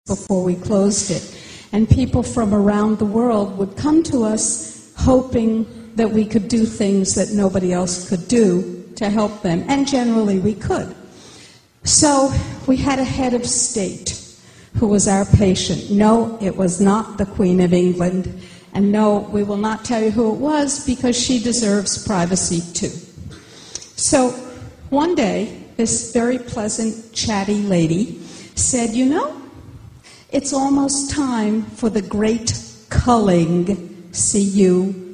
before we closed it. And people from around the world would come to us hoping that we could do things that nobody else could do to help them. And generally we could. So we had a head of state who was our patient. No, it was not the Queen of England. And no, we will not tell you who it was because she deserves privacy too. So one day, this very pleasant, chatty lady said, you know, it's almost time for the great culling, C-U-L-L-I-N-G,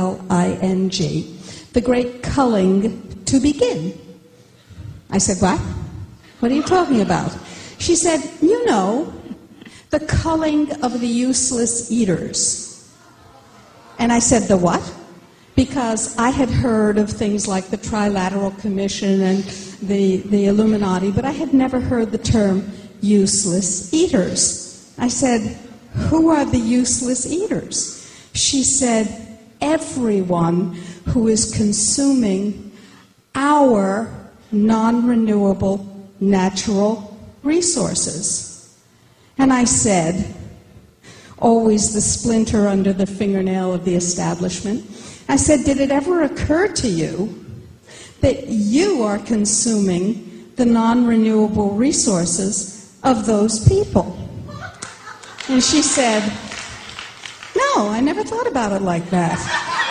the great culling to begin. I said, what? What are you talking about? She said, you know, the culling of the useless eaters. And I said, the what? Because I had heard of things like the Trilateral Commission and the Illuminati, but I had never heard the term useless eaters. I said, who are the useless eaters? She said, everyone who is consuming our non-renewable natural resources. And I said, always the splinter under the fingernail of the establishment, I said, did it ever occur to you that you are consuming the non-renewable resources of those people? And she said, no, I never thought about it like that.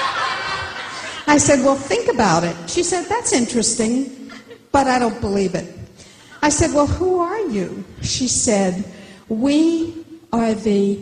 I said, well, think about it. She said, that's interesting, but I don't believe it. I said, well, who are you? She said, we are the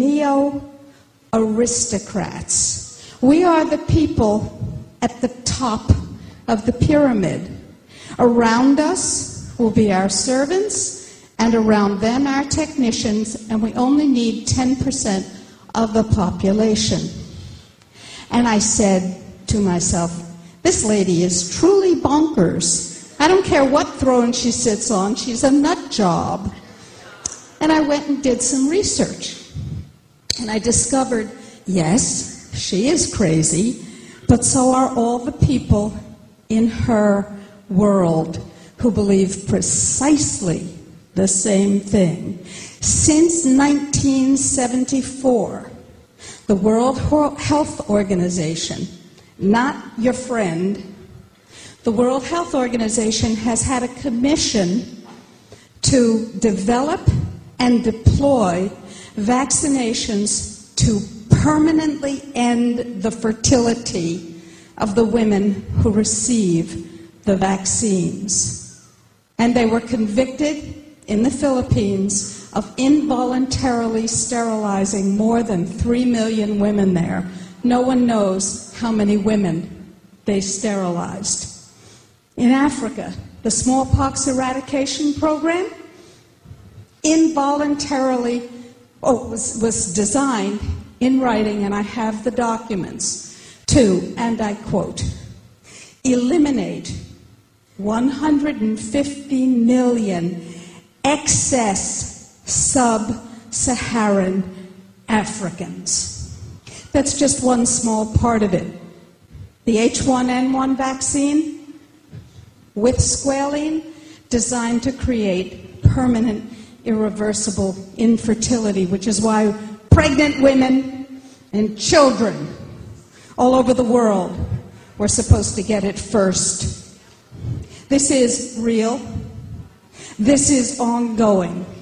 neo-aristocrats. We are the people at the top of the pyramid. Around us will be our servants, and around them our technicians, and we only need 10% of the population. And I said to myself, this lady is truly bonkers. I don't care what throne she sits on, she's a nut job. And I went and did some research. And I discovered, yes, she is crazy, but so are all the people in her world who believe precisely the same thing. Since 1974, the World Health Organization, not your friend, the World Health Organization has had a commission to develop and deploy vaccinations to permanently end the fertility of the women who receive the vaccines. And they were convicted in the Philippines of involuntarily sterilizing more than 3 million women there. No one knows how many women they sterilized. In Africa, the smallpox eradication program involuntarily was designed in writing, and I have the documents, to, and I quote, eliminate 150 million excess sub-Saharan Africans. That's just one small part of it. The H1N1 vaccine with squalene, designed to create permanent, irreversible infertility, which is why pregnant women and children all over the world were supposed to get it first. This is real. This is ongoing.